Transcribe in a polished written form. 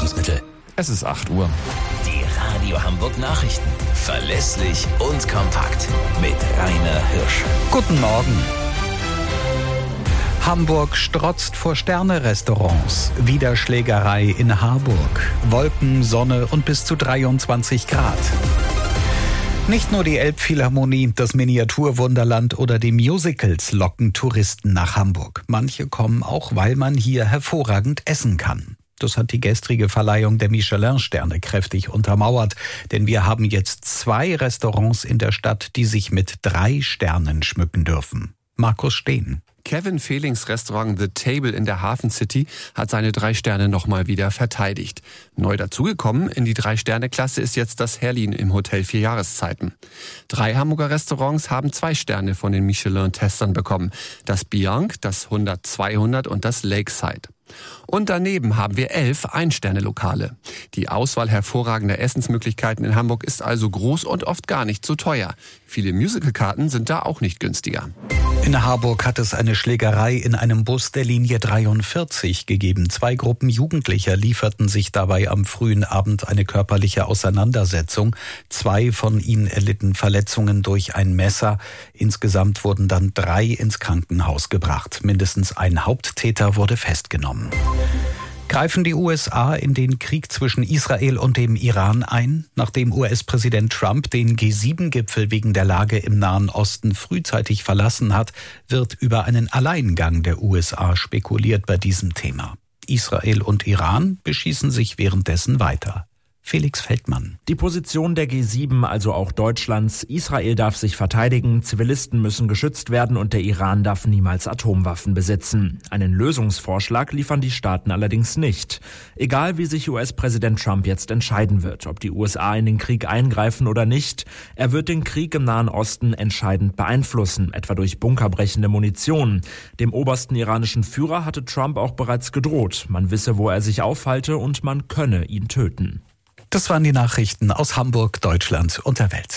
Nahrungsergänzungsmittel. Es ist 8 Uhr. Die Radio Hamburg Nachrichten. Verlässlich und kompakt. Mit Rainer Hirsch. Guten Morgen. Hamburg strotzt vor Sterne-Restaurants. Wiederschlägerei in Harburg. Wolken, Sonne und bis zu 23 Grad. Nicht nur die Elbphilharmonie, das Miniaturwunderland oder die Musicals locken Touristen nach Hamburg. Manche kommen auch, weil man hier hervorragend essen kann. Das hat die gestrige Verleihung der Michelin-Sterne kräftig untermauert. Denn wir haben jetzt 2 Restaurants in der Stadt, die sich mit 3 Sternen schmücken dürfen. Markus Steen. Kevin Fehlings Restaurant The Table in der Hafen City hat seine 3 Sterne nochmal wieder verteidigt. Neu dazugekommen in die 3-Sterne-Klasse ist jetzt das Herlin im Hotel 4 Jahreszeiten. 3 Hamburger Restaurants haben 2 Sterne von den Michelin-Testern bekommen. Das Bianc, das 100-200 und das Lakeside. Und daneben haben wir 11 Ein-Sterne-Lokale. Die Auswahl hervorragender Essensmöglichkeiten in Hamburg ist also groß und oft gar nicht so teuer. Viele Musicalkarten sind da auch nicht günstiger. In Harburg hat es eine Schlägerei in einem Bus der Linie 43 gegeben. 2 Gruppen Jugendlicher lieferten sich dabei am frühen Abend eine körperliche Auseinandersetzung. 2 von ihnen erlitten Verletzungen durch ein Messer. Insgesamt wurden dann 3 ins Krankenhaus gebracht. Mindestens ein Haupttäter wurde festgenommen. Greifen die USA in den Krieg zwischen Israel und dem Iran ein? Nachdem US-Präsident Trump den G7-Gipfel wegen der Lage im Nahen Osten frühzeitig verlassen hat, wird über einen Alleingang der USA spekuliert bei diesem Thema. Israel und Iran beschießen sich währenddessen weiter. Felix Feldmann. Die Position der G7, also auch Deutschlands: Israel darf sich verteidigen, Zivilisten müssen geschützt werden und der Iran darf niemals Atomwaffen besitzen. Einen Lösungsvorschlag liefern die Staaten allerdings nicht. Egal wie sich US-Präsident Trump jetzt entscheiden wird, ob die USA in den Krieg eingreifen oder nicht, er wird den Krieg im Nahen Osten entscheidend beeinflussen, etwa durch bunkerbrechende Munition. Dem obersten iranischen Führer hatte Trump auch bereits gedroht. Man wisse, wo er sich aufhalte und man könne ihn töten. Das waren die Nachrichten aus Hamburg, Deutschland und der Welt.